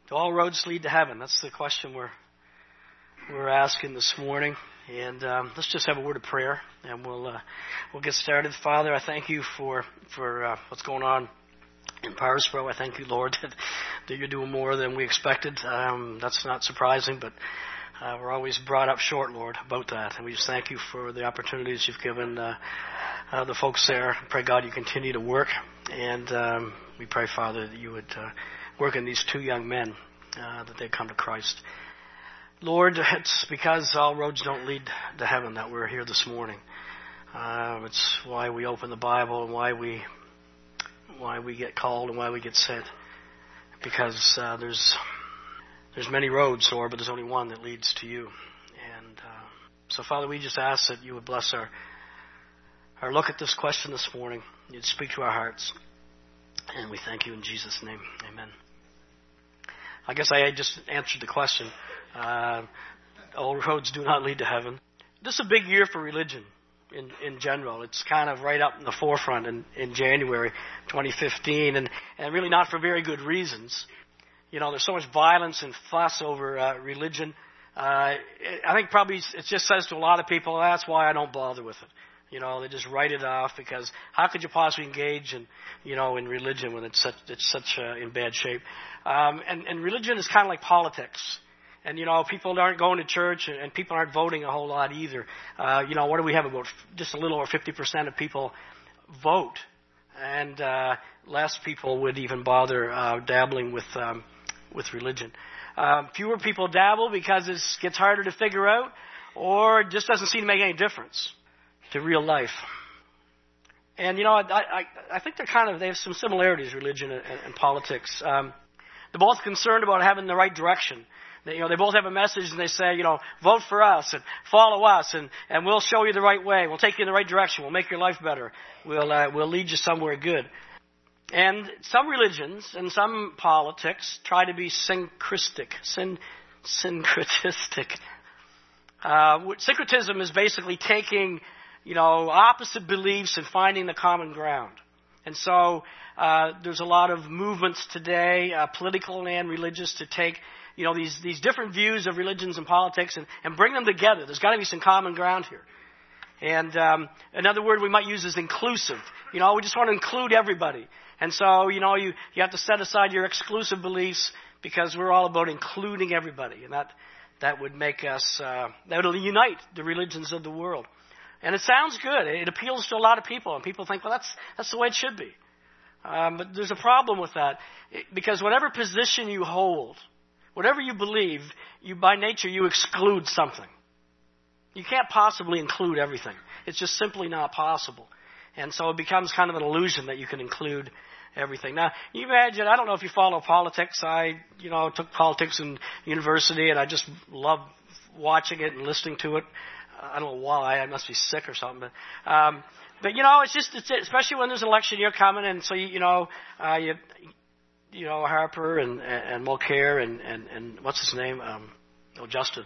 Do all roads lead to heaven? That's the question we're asking this morning. And let's just have a word of prayer, and we'll get started. Father, I thank you for what's going on in Parisboro. I thank you, Lord, that you're doing more than we expected. That's not surprising, but we're always brought up short, Lord, about that. And we just thank you for the opportunities you've given the folks there. I pray, God, you continue to work. And we pray, Father, that you would work in these two young men, that they come to Christ. Lord, it's because all roads don't lead to heaven that we're here this morning. It's why we open the Bible and why we get called and why we get sent. Because there's many roads, Lord, but there's only one that leads to you. And so, Father, we just ask that you would bless our look at this question this morning. You'd speak to our hearts. And we thank you in Jesus' name. Amen. I guess I just answered the question. All roads do not lead to heaven. This is a big year for religion in general. It's kind of right up in the forefront in January 2015, and really not for very good reasons. You know, there's so much violence and fuss over religion. I think probably it just says to a lot of people, that's why I don't bother with it. You know, they just write it off because how could you possibly engage in religion when it's such in bad shape? And religion is kind of like politics. And, people aren't going to church and people aren't voting a whole lot either. What do we have? About just a little over 50% of people vote. And less people would even bother dabbling with religion. Fewer people dabble because it gets harder to figure out, or it just doesn't seem to make any difference to real life. And, I think they have some similarities, religion and politics. They're both concerned about having the right direction. They both have a message, and they say, vote for us and follow us, and we'll show you the right way. We'll take you in the right direction. We'll make your life better. We'll lead you somewhere good. And some religions and some politics try to be syncretistic. Syncretism is basically taking, opposite beliefs and finding the common ground. And so there's a lot of movements today, political and religious, to take these different views of religions and politics and bring them together. There's got to be some common ground here. And another word we might use is inclusive. We just want to include everybody. And so, you have to set aside your exclusive beliefs because we're all about including everybody. And that would make us, that would unite the religions of the world. And it sounds good. It appeals to a lot of people. And people think, well, that's the way it should be. But there's a problem with that. Because whatever position you hold, whatever you believe, by nature, you exclude something. You can't possibly include everything. It's just simply not possible. And so it becomes kind of an illusion that you can include everything. Now, you imagine, I don't know if you follow politics. I, took politics in university, and I just love watching it and listening to it. I don't know why. I must be sick or something. But it's especially when there's an election year coming, and so, Harper and Mulcair and what's his name? Justin.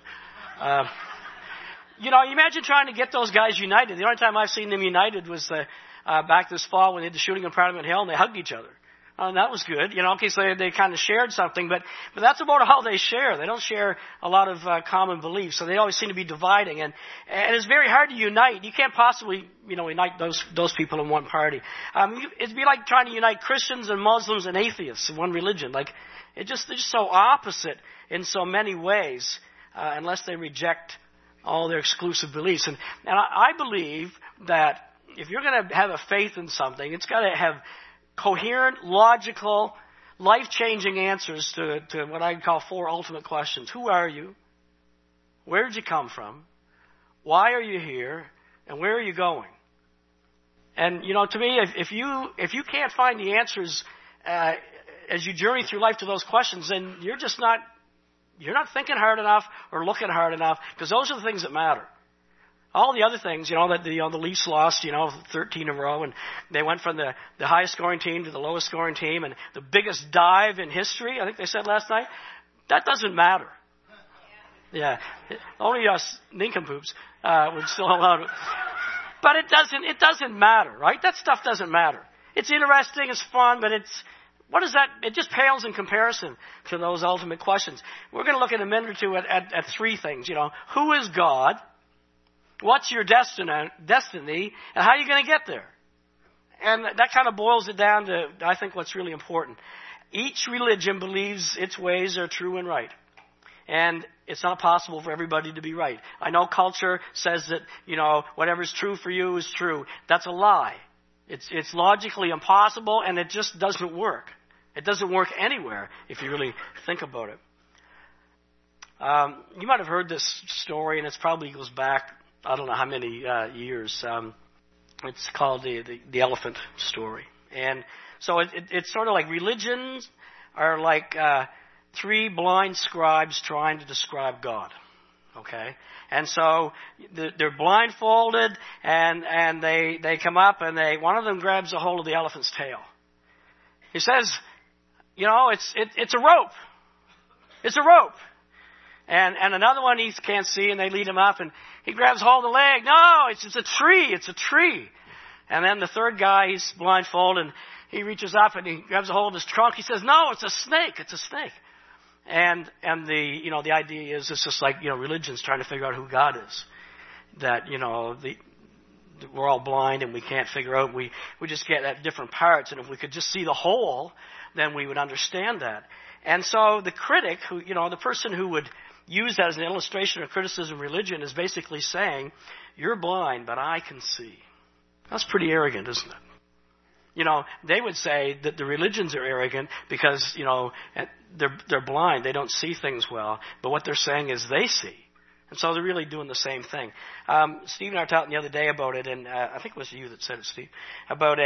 You imagine trying to get those guys united. The only time I've seen them united was back this fall when they had the shooting on Parliament Hill and they hugged each other. And that was good. So they kind of shared something, but that's about all they share. They don't share a lot of common beliefs, so they always seem to be dividing. And it's very hard to unite. You can't possibly, unite those people in one party. It'd be like trying to unite Christians and Muslims and atheists in one religion. Like, they're just so opposite in so many ways, unless they reject all their exclusive beliefs. And I believe that if you're going to have a faith in something, it's got to have coherent, logical, life-changing answers to what I call 4 ultimate questions. Who are you? Where did you come from? Why are you here? And where are you going? And, to me, if you can't find the answers as you journey through life to those questions, then you're not thinking hard enough or looking hard enough, because those are the things that matter. All the other things, that the Leafs lost, 13 in a row, and they went from the highest scoring team to the lowest scoring team, and the biggest dive in history, I think they said last night, that doesn't matter. Yeah, only us nincompoops would still allow it. But it doesn't matter, right? That stuff doesn't matter. It's interesting, it's fun, but What is that? It just pales in comparison to those ultimate questions. We're going to look in a minute or two at three things. Who is God? What's your destiny? And how are you going to get there? And that kind of boils it down to, I think, what's really important. Each religion believes its ways are true and right. And it's not possible for everybody to be right. I know culture says that, whatever's true for you is true. That's a lie. It's logically impossible, and it just doesn't work. It doesn't work anywhere if you really think about it. You might have heard this story, and it probably goes back, I don't know how many years. It's called the elephant story. And so it's sort of like religions are like three blind scribes trying to describe God. Okay? And so they're blindfolded, and they come up, and one of them grabs a hold of the elephant's tail. He says, it's a rope. It's a rope. And another one he can't see, and they lead him up, and he grabs hold of the leg. No, it's a tree. It's a tree. And then the third guy, he's blindfolded, and he reaches up and he grabs a hold of his trunk. He says, no, it's a snake. It's a snake. And the idea is it's just like, religion's trying to figure out who God is. That, we're all blind and we can't figure out. We just get at different parts. And if we could just see the whole, then we would understand that. And so the critic, the person who would use that as an illustration of criticism of religion is basically saying, you're blind, but I can see. That's pretty arrogant, isn't it? They would say that the religions are arrogant because, they're blind. They don't see things well. But what they're saying is they see. And so they're really doing the same thing. Steve and I were talking the other day about it, and I think it was you that said it, Steve, about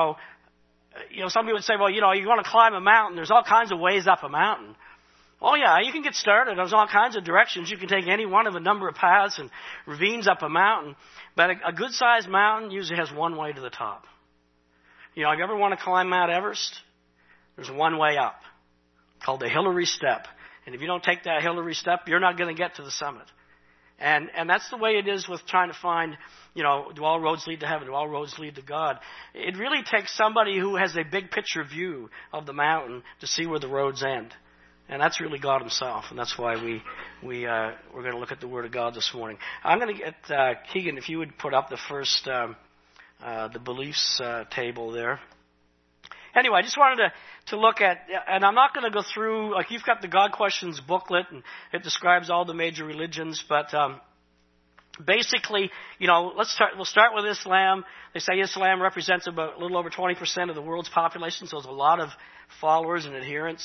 some people would say, well, you want to climb a mountain. There's all kinds of ways up a mountain. Oh, yeah, you can get started. There's all kinds of directions. You can take any one of a number of paths and ravines up a mountain. But a good-sized mountain usually has one way to the top. If you ever want to climb Mount Everest, there's one way up called the Hillary Step. And if you don't take that Hillary Step, you're not going to get to the summit. And that's the way it is with trying to find, do all roads lead to heaven? Do all roads lead to God? It really takes somebody who has a big picture view of the mountain to see where the roads end. And that's really God himself. And that's why we're going to look at the Word of God this morning. I'm going to get Keegan, if you would put up the first, the beliefs table there. Anyway, I just wanted to look at, and I'm not going to go through, like you've got the God Questions booklet, and it describes all the major religions, but basically, we'll start with Islam. They say Islam represents about a little over 20% of the world's population, so there's a lot of followers and adherents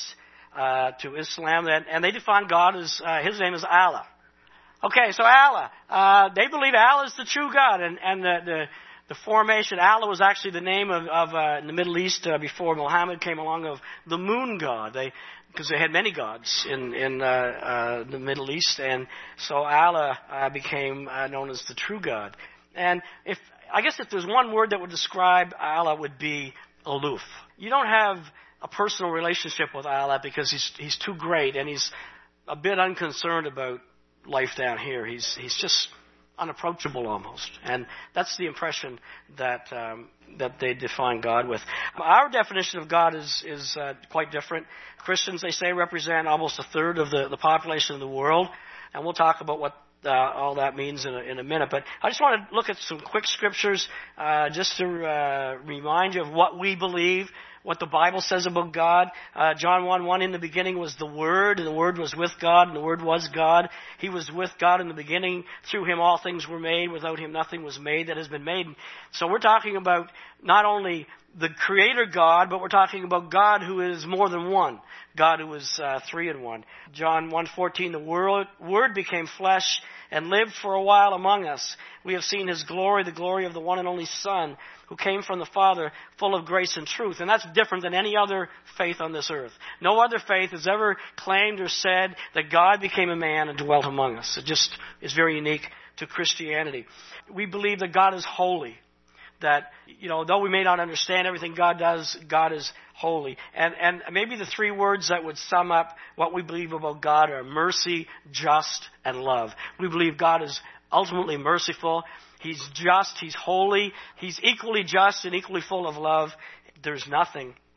to Islam, and they define God as, his name is Allah. Okay, so Allah, they believe Allah is the true God, and the formation, Allah was actually the name of in the Middle East before Muhammad came along, of the moon god. Because they had many gods in the Middle East, and so Allah became known as the true God. And if there's one word that would describe Allah, would be aloof. You don't have a personal relationship with Allah because he's too great, and he's a bit unconcerned about life down here. He's just unapproachable almost, and that's the impression that they define God with. Our definition of God is quite different. Christians, they say, represent almost a third of the population of the world, and we'll talk about what all that means in a minute. But I just want to look at some quick scriptures just to remind you of what we believe, what the Bible says about God. John 1:1, in the beginning was the Word, and the Word was with God, and the Word was God. He was with God in the beginning. Through Him all things were made. Without Him nothing was made that has been made. So we're talking about not only the Creator God, but we're talking about God who is more than one. God who is three in one. John 1:14, the Word became flesh and lived for a while among us. We have seen His glory, the glory of the one and only Son, who came from the Father, full of grace and truth. And that's different than any other faith on this earth. No other faith has ever claimed or said that God became a man and dwelt among us. It just is very unique to Christianity. We believe that God is holy. That, though we may not understand everything God does, God is holy. And maybe the three words that would sum up what we believe about God are mercy, just, and love. We believe God is ultimately merciful. He's just, He's holy, He's equally just and equally full of love. There's nothing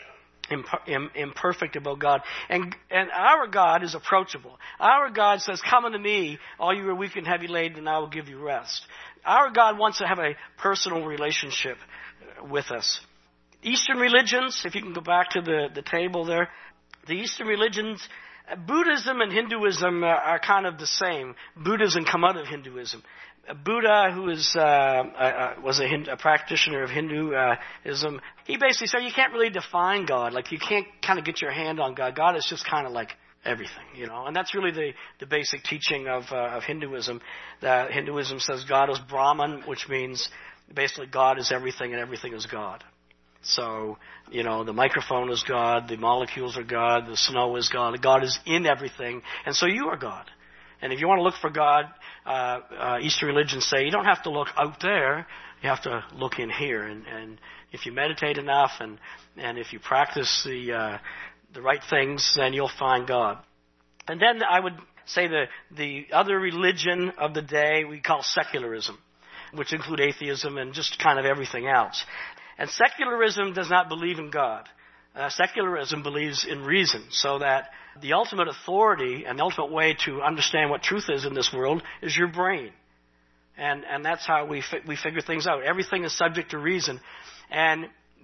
imperfect about God. And our God is approachable. Our God says, come unto me, all you are weak and heavy laden, and I will give you rest. Our God wants to have a personal relationship with us. Eastern religions, if you can go back to the table there, the Eastern religions, Buddhism and Hinduism are kind of the same. Buddhism come out of Hinduism. Buddha, who was a practitioner of Hinduism, he basically said you can't really define God. Like you can't kind of get your hand on God. God is just kind of like everything, you know. And that's really the basic teaching of Hinduism. That Hinduism says God is Brahman, which means basically God is everything and everything is God. So, you know, the microphone is God, the molecules are God, the snow is God. God is in everything, and so you are God. And if you want to look for God, Eastern religions say you don't have to look out there, you have to look in here. And if you meditate enough and if you practice the right things, then you'll find God. And then I would say the other religion of the day we call secularism, which include atheism and just kind of everything else. And secularism does not believe in God. Secularism believes in reason, so that the ultimate authority and the ultimate way to understand what truth is in this world is your brain. And that's how we figure things out. Everything is subject to reason. And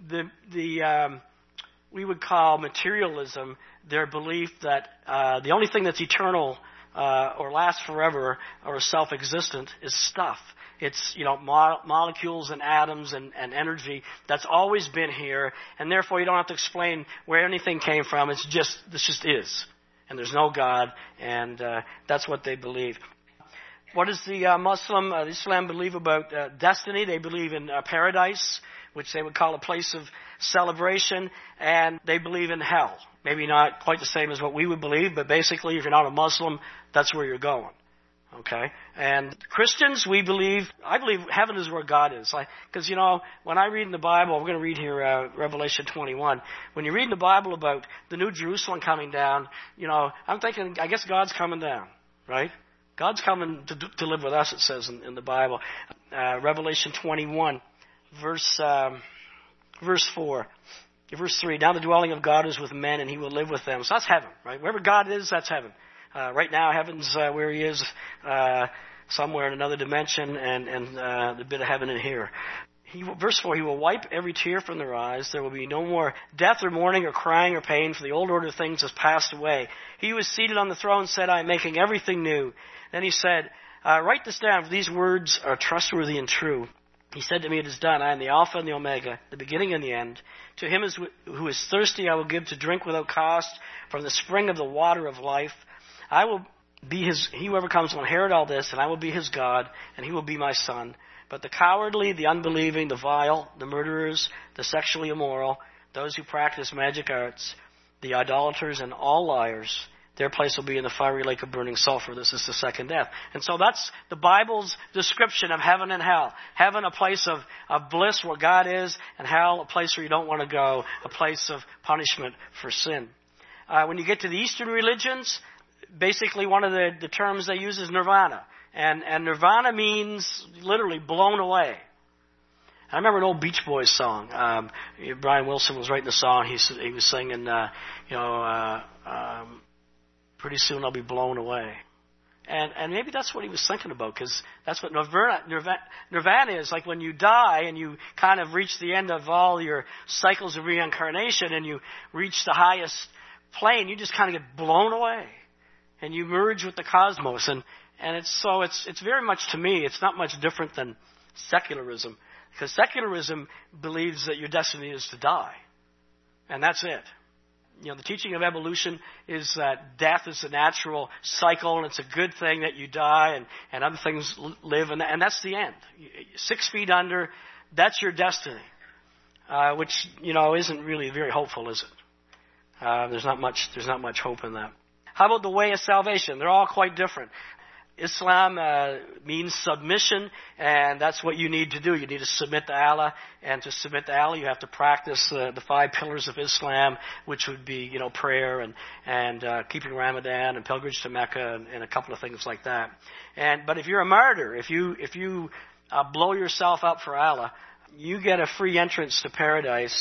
we would call materialism their belief that the only thing that's eternal or lasts forever or is self-existent is stuff. It's, you know, molecules and atoms and energy that's always been here, and therefore you don't have to explain where anything came from. This just is. And there's no God, and that's what they believe. What does the Islam believe about destiny? They believe in paradise, which they would call a place of celebration, and they believe in hell. Maybe not quite the same as what we would believe, but basically if you're not a Muslim, that's where you're going. Okay? And Christians, I believe heaven is where God is. Because, you know, when I read in the Bible, we're going to read here Revelation 21. When you read in the Bible about the New Jerusalem coming down, you know, I'm thinking, I guess God's coming down, right? God's coming to live with us, it says in the Bible. Revelation 21, verse 4. Verse 3, now the dwelling of God is with men, and he will live with them. So that's heaven, right? Wherever God is, that's heaven. Right now, heaven's where he is, somewhere in another dimension, and the bit of heaven in here. Verse 4, he will wipe every tear from their eyes. There will be no more death or mourning or crying or pain, for the old order of things has passed away. He who was seated on the throne said, I am making everything new. Then he said, write this down, for these words are trustworthy and true. He said to me, it is done. I am the Alpha and the Omega, the beginning and the end. To him who is thirsty I will give to drink without cost from the spring of the water of life. I will be he who overcomes will inherit all this, and I will be his God, and he will be my son. But the cowardly, the unbelieving, the vile, the murderers, the sexually immoral, those who practice magic arts, the idolaters, and all liars, their place will be in the fiery lake of burning sulfur. This is the second death. And so that's the Bible's description of heaven and hell. Heaven, a place of bliss where God is, and hell, a place where you don't want to go, a place of punishment for sin. When you get to the Eastern religions, basically one of the terms they use is nirvana. And nirvana means literally blown away. I remember an old Beach Boys song. Brian Wilson was writing the song. He was singing, pretty soon I'll be blown away. And maybe that's what he was thinking about, because that's what nirvana is. Like when you die and you kind of reach the end of all your cycles of reincarnation and you reach the highest plane, you just kind of get blown away. And you merge with the cosmos. And it's very much, to me, it's not much different than secularism. Because secularism believes that your destiny is to die. And that's it. You know, the teaching of evolution is that death is a natural cycle, and it's a good thing that you die and other things live, and that's the end. 6 feet under, that's your destiny, which, you know, isn't really very hopeful, is it? There's not much hope in that. How about the way of salvation? They're all quite different. Islam means submission, and that's what you need to do. You need to submit to Allah, and to submit to Allah, you have to practice the 5 pillars of Islam, which would be, you know, prayer and keeping Ramadan and pilgrimage to Mecca and a couple of things like that. But if you're a martyr, if you blow yourself up for Allah, you get a free entrance to paradise.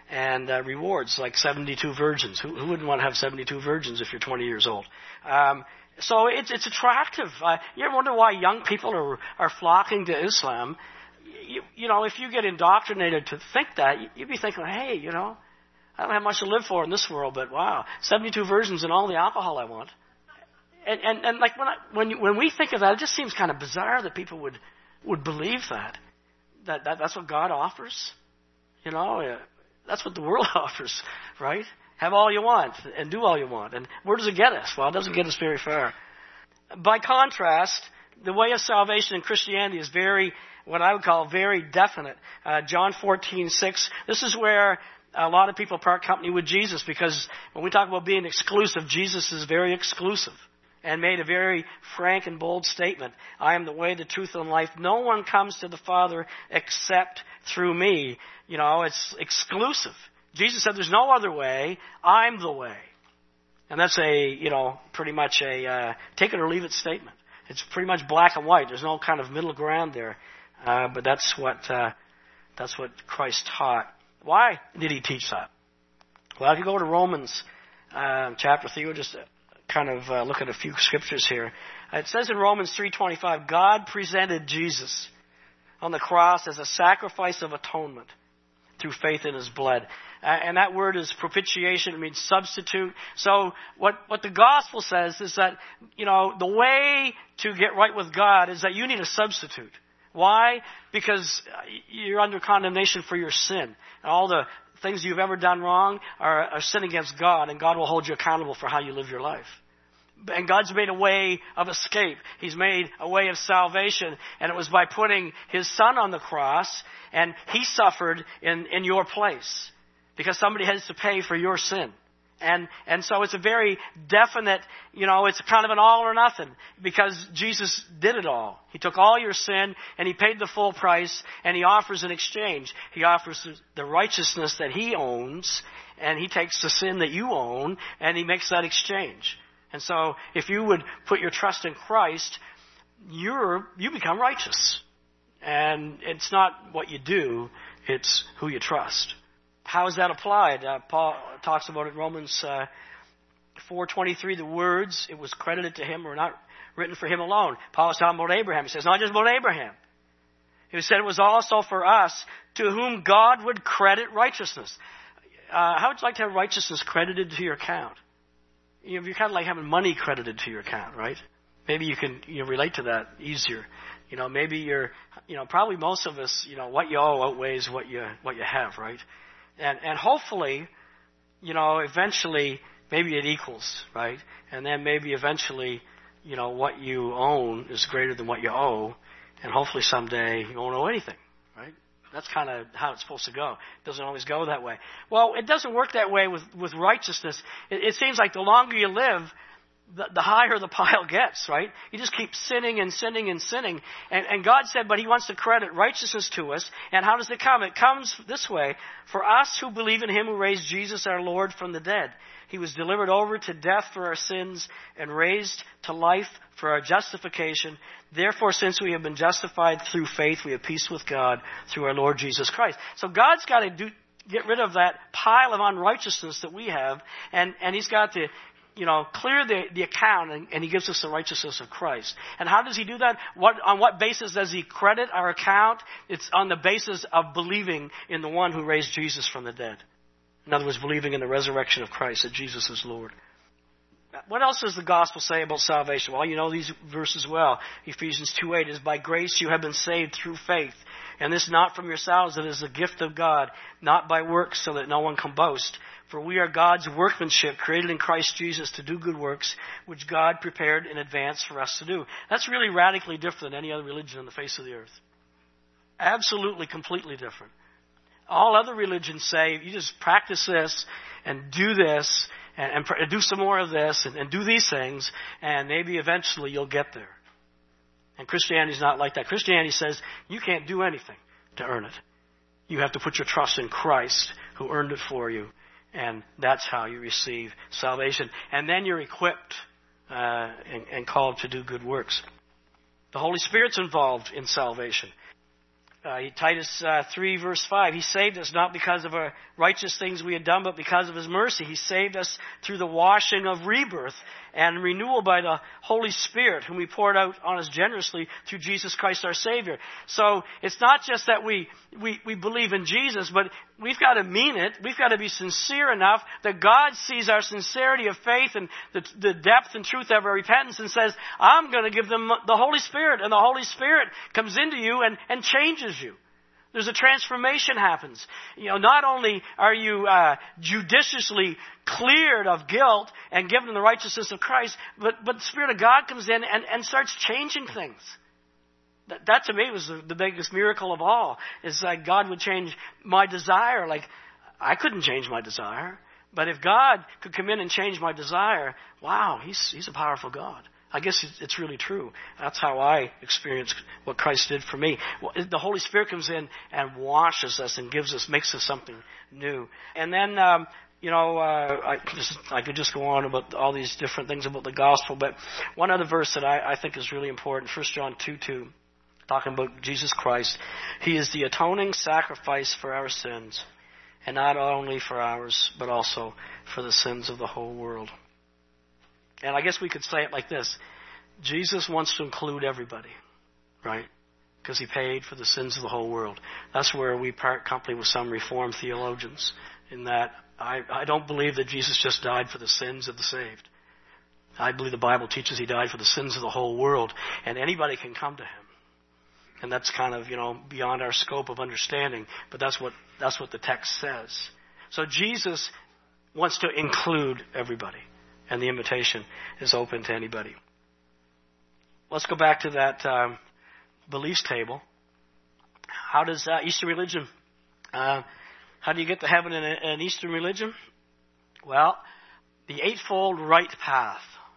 and rewards like 72 virgins. Who wouldn't want to have 72 virgins if you're 20 years old? So it's attractive. You ever wonder why young people are flocking to Islam? You know, if you get indoctrinated to think that, you'd be thinking, hey, you know, I don't have much to live for in this world, but wow, 72 virgins and all the alcohol I want. And like when we think of that, it just seems kind of bizarre that people would believe that's what God offers. You know, that's what the world offers, right? Have all you want and do all you want. And where does it get us? Well, it doesn't get us very far. By contrast, the way of salvation in Christianity is what I would call very definite. John 14:6. This is where a lot of people part company with Jesus, because when we talk about being exclusive, Jesus is very exclusive and made a very frank and bold statement. I am the way, the truth, and life. No one comes to the Father except through me. You know, it's exclusive. Jesus said there's no other way. I'm the way. And that's pretty much a take it or leave it statement. It's pretty much black and white. There's no kind of middle ground there. But that's what Christ taught. Why did he teach that? Well, if you go to Romans chapter 3, we'll just kind of look at a few scriptures here. It says in Romans 3:25, God presented Jesus on the cross as a sacrifice of atonement through faith in his blood. And that word is propitiation. It means substitute. So what the gospel says is that, you know, the way to get right with God is that you need a substitute. Why? Because you're under condemnation for your sin. And all the things you've ever done wrong are sin against God, and God will hold you accountable for how you live your life. And God's made a way of escape. He's made a way of salvation, and it was by putting his son on the cross, and he suffered in your place because somebody has to pay for your sin. And so it's a very definite, you know, it's kind of an all or nothing, because Jesus did it all. He took all your sin and he paid the full price, and he offers an exchange. He offers the righteousness that he owns, and he takes the sin that you own, and he makes that exchange. And so if you would put your trust in Christ, you become righteous. And it's not what you do, it's who you trust. How is that applied? Paul talks about it in Romans 4:23. The words, it was credited to him, were not written for him alone. Paul was talking about Abraham. He says, not just about Abraham. He said it was also for us, to whom God would credit righteousness. How would you like to have righteousness credited to your account? You're kind of like having money credited to your account, right? Maybe you can relate to that easier. You know, maybe probably most of us, what you owe outweighs what you have, right? And hopefully, eventually, maybe it equals, right? And then maybe eventually, what you own is greater than what you owe. And hopefully someday you won't owe anything, right? That's kind of how it's supposed to go. It doesn't always go that way. Well, it doesn't work that way with righteousness. It seems like the longer you live, the higher the pile gets, right? You just keep sinning and sinning and sinning. And God said, but he wants to credit righteousness to us. And how does it come? It comes this way. For us who believe in him who raised Jesus our Lord from the dead. He was delivered over to death for our sins and raised to life for our justification. Therefore, since we have been justified through faith, we have peace with God through our Lord Jesus Christ. So God's got to get rid of that pile of unrighteousness that we have. And he's got to clear the account, and he gives us the righteousness of Christ. And how does he do that? On what basis does he credit our account? It's on the basis of believing in the one who raised Jesus from the dead. In other words, believing in the resurrection of Christ, that Jesus is Lord. What else does the gospel say about salvation? Well, you know these verses well. Ephesians 2:8 is by grace you have been saved through faith. And this not from yourselves, it is a gift of God, not by works, so that no one can boast. For we are God's workmanship, created in Christ Jesus to do good works, which God prepared in advance for us to do. That's really radically different than any other religion on the face of the earth. Absolutely, completely different. All other religions say, you just practice this and do this and do some more of this and do these things, and maybe eventually you'll get there. And Christianity is not like that. Christianity says you can't do anything to earn it. You have to put your trust in Christ, who earned it for you. And that's how you receive salvation. And then you're equipped and called to do good works. The Holy Spirit's involved in salvation. Titus 3 verse 5, He saved us not because of our righteous things we had done, but because of His mercy. He saved us through the washing of rebirth and renewal by the Holy Spirit, whom He poured out on us generously through Jesus Christ our Savior. So it's not just that we believe in Jesus, but we've got to mean it. We've got to be sincere enough that God sees our sincerity of faith and the depth and truth of our repentance and says, I'm going to give them the Holy Spirit. And the Holy Spirit comes into you and changes you. There's a transformation happens. Not only are you judiciously cleared of guilt and given the righteousness of Christ, but the Spirit of God comes in and starts changing things. That to me was the biggest miracle of all, is that God would change my desire. Like, I couldn't change my desire, but if God could come in and change my desire, wow, He's a powerful God. I guess it's really true. That's how I experienced what Christ did for me. The Holy Spirit comes in and washes us and makes us something new. And then, I could just go on about all these different things about the gospel, but one other verse that I think is really important, 1 John 2:2, talking about Jesus Christ. He is the atoning sacrifice for our sins, and not only for ours, but also for the sins of the whole world. And I guess we could say it like this. Jesus wants to include everybody, right? Because He paid for the sins of the whole world. That's where we part company with some Reformed theologians, in that I don't believe that Jesus just died for the sins of the saved. I believe the Bible teaches He died for the sins of the whole world, and anybody can come to Him. And that's kind of, beyond our scope of understanding, but that's what the text says. So Jesus wants to include everybody. And the invitation is open to anybody. Let's go back to that beliefs table. How does Eastern religion, how do you get to heaven in an Eastern religion? Well, the Eightfold Right Path.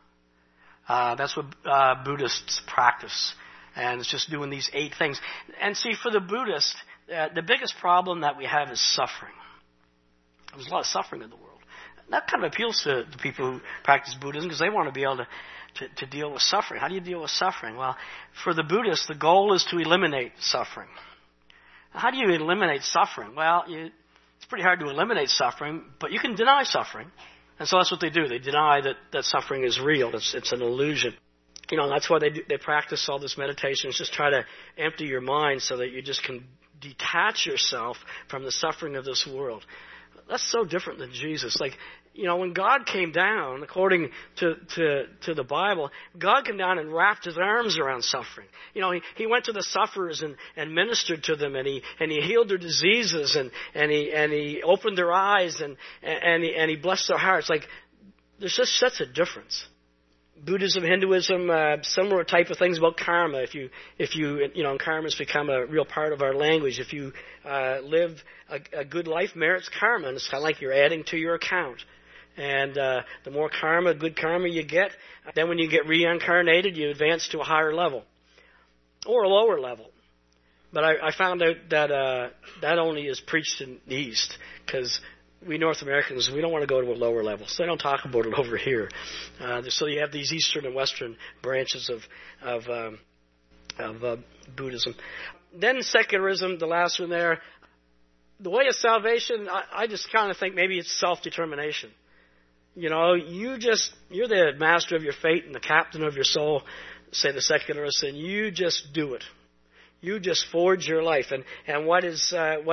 That's what Buddhists practice. And it's just doing these 8 things. And see, for the Buddhist, the biggest problem that we have is suffering. There's a lot of suffering in the world. That kind of appeals to the people who practice Buddhism, because they want to be able to deal with suffering. How do you deal with suffering? Well, for the Buddhists, the goal is to eliminate suffering. How do you eliminate suffering? Well, it's pretty hard to eliminate suffering, but you can deny suffering. And so that's what they do. They deny that suffering is real. It's an illusion. That's why they practice all this meditation. It's just try to empty your mind so that you just can detach yourself from the suffering of this world. That's so different than Jesus. When God came down, according to the Bible, God came down and wrapped His arms around suffering. He went to the sufferers and ministered to them, and he healed their diseases, and he opened their eyes, and he blessed their hearts. There's just such a difference. Buddhism, Hinduism, similar type of things about karma. If you karma's become a real part of our language. If you live a good life, merits karma, and it's kind of like you're adding to your account. And the more good karma you get, then when you get reincarnated, you advance to a higher level or a lower level. But I found out that that only is preached in the East, because we North Americans, we don't want to go to a lower level, so they don't talk about it over here. So you have these Eastern and Western branches of Buddhism. Then secularism, the last one there. The way of salvation, I just kind of think maybe it's self-determination. You're the master of your fate and the captain of your soul, say the secularists, and you just do it. You just forge your life. And what is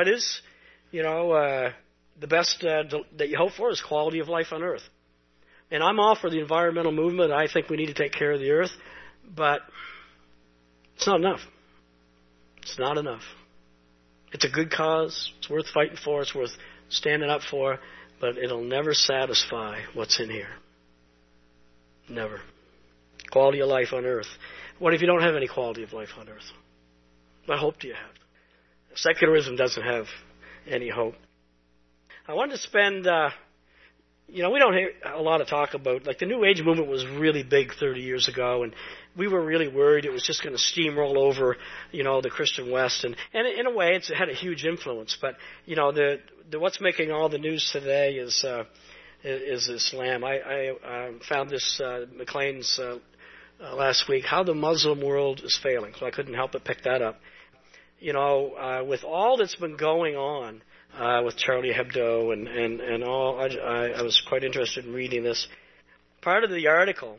the best that you hope for is quality of life on earth. And I'm all for the environmental movement. I think we need to take care of the earth. But it's not enough. It's not enough. It's a good cause. It's worth fighting for. It's worth standing up for. But it'll never satisfy what's in here. Never. Quality of life on earth. What if you don't have any quality of life on earth? What hope do you have? Secularism doesn't have any hope. I wanted to spend, we don't hear a lot of talk about, the New Age movement was really big 30 years ago, and we were really worried it was just going to steamroll over, the Christian West, and in a way, it's had a huge influence. But what's making all the news today is Islam. I found this Maclean's last week, how the Muslim world is failing. So I couldn't help but pick that up. with all that's been going on with Charlie Hebdo and all, I was quite interested in reading this. Part of the article,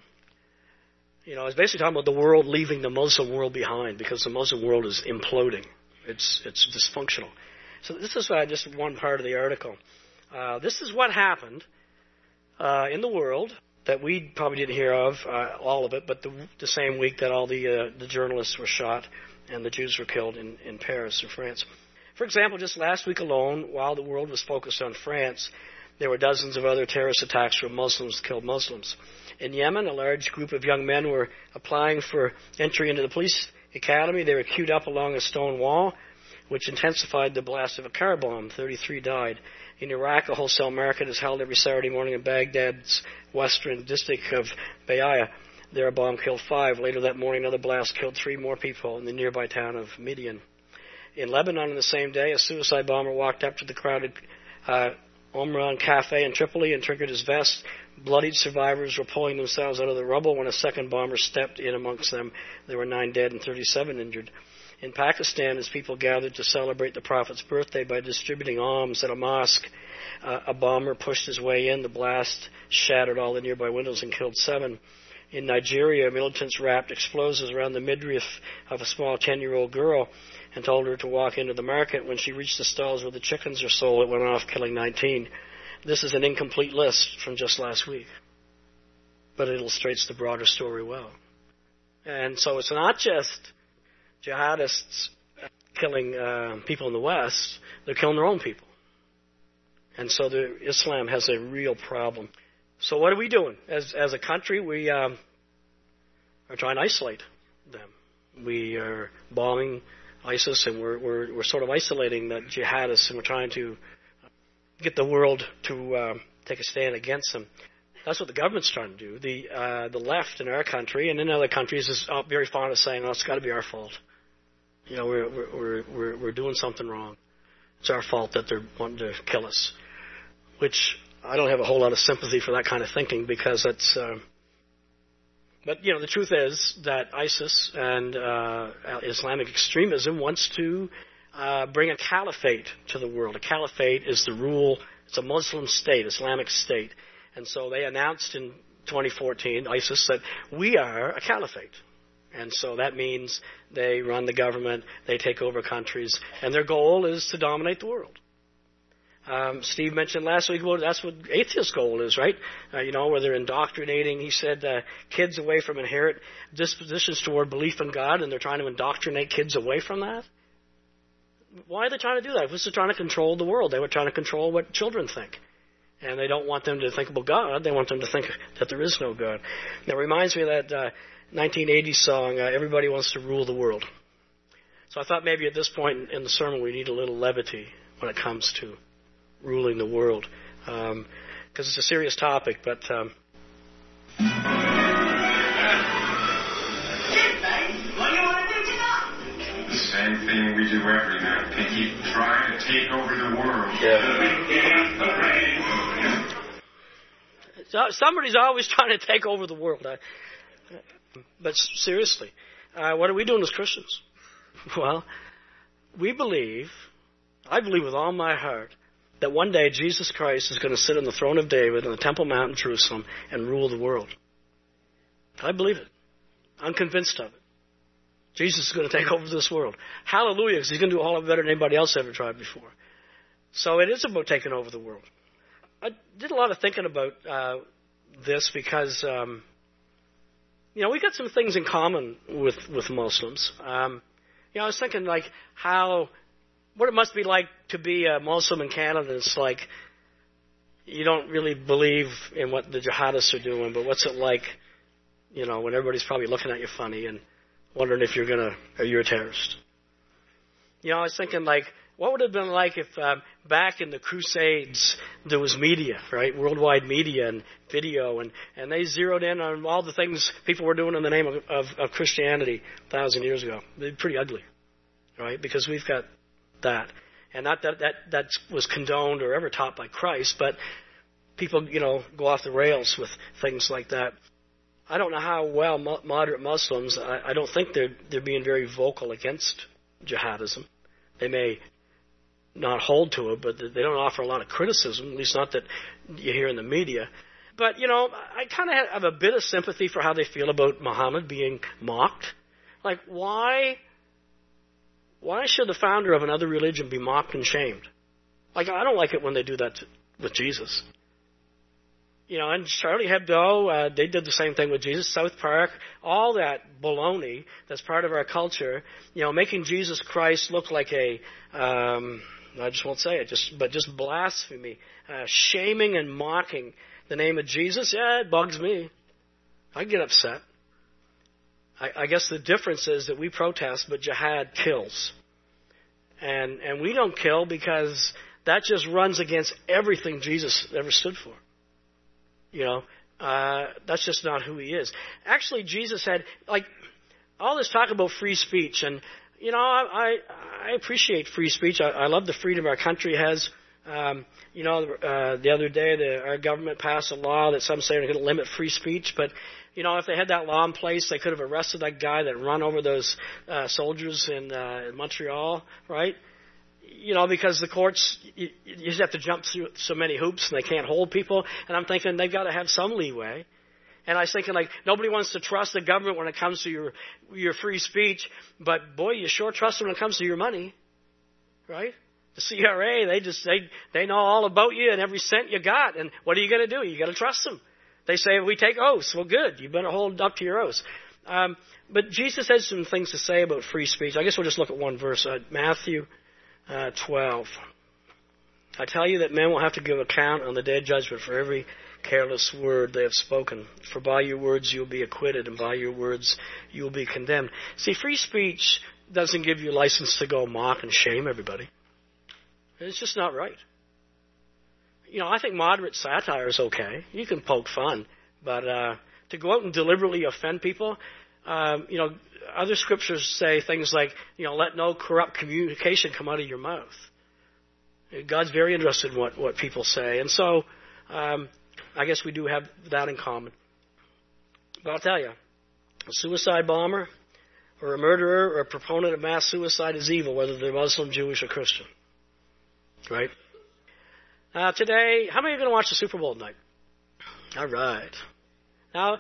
is basically talking about the world leaving the Muslim world behind because the Muslim world is imploding. It's dysfunctional. So this is just one part of the article. This is what happened in the world that we probably didn't hear of, all of it, but the same week that all the journalists were shot and the Jews were killed in Paris or France. For example, just last week alone, while the world was focused on France, there were dozens of other terrorist attacks where Muslims killed Muslims. In Yemen, a large group of young men were applying for entry into the police academy. They were queued up along a stone wall, which intensified the blast of a car bomb. 33 died. In Iraq, a wholesale market is held every Saturday morning in Baghdad's western district of Bayaya. There, a bomb killed 5. Later that morning, another blast killed 3 more people in the nearby town of Midian. In Lebanon, on the same day, a suicide bomber walked up to the crowded Omran Cafe in Tripoli and triggered his vest. Bloodied survivors were pulling themselves out of the rubble when a second bomber stepped in amongst them. There were 9 dead and 37 injured. In Pakistan, as people gathered to celebrate the Prophet's birthday by distributing alms at a mosque, a bomber pushed his way in. The blast shattered all the nearby windows and killed 7. In Nigeria, militants wrapped explosives around the midriff of a small 10-year-old girl and told her to walk into the market. When she reached the stalls where the chickens are sold, it went off, killing 19. This is an incomplete list from just last week, but it illustrates the broader story well. And so it's not just jihadists killing people in the West, they're killing their own people. And so Islam has a real problem. So what are we doing? As a country, we are trying to isolate them. We are bombing ISIS, and we're sort of isolating the jihadists, and we're trying to get the world to take a stand against them. That's what the government's trying to do. The left in our country and in other countries is very fond of saying, "Oh, it's got to be our fault. We're doing something wrong. It's our fault that they're wanting to kill us," which I don't have a whole lot of sympathy for that kind of thinking, because it's. But the truth is that ISIS and Islamic extremism wants to bring a caliphate to the world. A caliphate is the rule. It's a Muslim state, Islamic state, and so they announced in 2014, ISIS, that we are a caliphate. And so that means they run the government, they take over countries, and their goal is to dominate the world. Steve mentioned last week, well, that's what atheists' goal is, right? Where they're indoctrinating, he said, kids away from inherent dispositions toward belief in God, and they're trying to indoctrinate kids away from that. Why are they trying to do that? Because they're trying to control the world. They were trying to control what children think. And they don't want them to think about God. They want them to think that there is no God. That reminds me of that 1980s song, Everybody Wants to Rule the World. So I thought maybe at this point in the sermon we need a little levity when it comes to ruling the world, because it's a serious topic, but the same thing we do every night. They keep trying to take over the world. So somebody's always trying to take over the world. But seriously, what are we doing as Christians? Well, I believe with all my heart that one day Jesus Christ is going to sit on the throne of David on the Temple Mount in Jerusalem and rule the world. I believe it. I'm convinced of it. Jesus is going to take over this world. Hallelujah, because he's going to do a whole lot better than anybody else ever tried before. So it is about taking over the world. I did a lot of thinking about this because, we got some things in common with Muslims. I was thinking like what it must be like to be a Muslim in Canada. It's like you don't really believe in what the jihadists are doing, but what's it like, when everybody's probably looking at you funny and wondering if are you a terrorist? I was thinking like, what would it have been like if back in the Crusades there was media, right? Worldwide media and video, and they zeroed in on all the things people were doing in the name of Christianity 1,000 years ago. They'd be pretty ugly, right? Because we've got that. And not that was condoned or ever taught by Christ, but people, go off the rails with things like that. I don't know how well moderate Muslims, I don't think they're being very vocal against jihadism. They may not hold to it, but they don't offer a lot of criticism, at least not that you hear in the media. But, I kind of have a bit of sympathy for how they feel about Muhammad being mocked. Like, why should the founder of another religion be mocked and shamed? Like, I don't like it when they do that with Jesus. And Charlie Hebdo, they did the same thing with Jesus. South Park, all that baloney that's part of our culture, making Jesus Christ look like I just won't say it, but just blasphemy, shaming and mocking the name of Jesus. Yeah, it bugs me. I get upset. I guess the difference is that we protest, but jihad kills. And we don't kill because that just runs against everything Jesus ever stood for. That's just not who he is. Actually, Jesus had, all this talk about free speech, and, I appreciate free speech. I love the freedom our country has. The other day, our government passed a law that some say are going to limit free speech, but, if they had that law in place, they could have arrested that guy that run over those soldiers in Montreal, right? Because the courts, you just have to jump through so many hoops and they can't hold people. And I'm thinking they've got to have some leeway. And I was thinking, nobody wants to trust the government when it comes to your free speech. But, boy, you sure trust them when it comes to your money, right? The CRA, they know all about you and every cent you got. And what are you going to do? You got to trust them. They say, we take oaths. Well, good. You better hold up to your oaths. But Jesus has some things to say about free speech. I guess we'll just look at one verse. Matthew 12. I tell you that men will have to give account on the day of judgment for every careless word they have spoken. For by your words you will be acquitted, and by your words you will be condemned. See, free speech doesn't give you license to go mock and shame everybody. It's just not right. I think moderate satire is okay. You can poke fun. But to go out and deliberately offend people, other scriptures say things like, let no corrupt communication come out of your mouth. God's very interested in what people say. And so, I guess we do have that in common. But I'll tell you, a suicide bomber or a murderer or a proponent of mass suicide is evil, whether they're Muslim, Jewish, or Christian. Right? Today, how many are going to watch the Super Bowl tonight? All right. Now,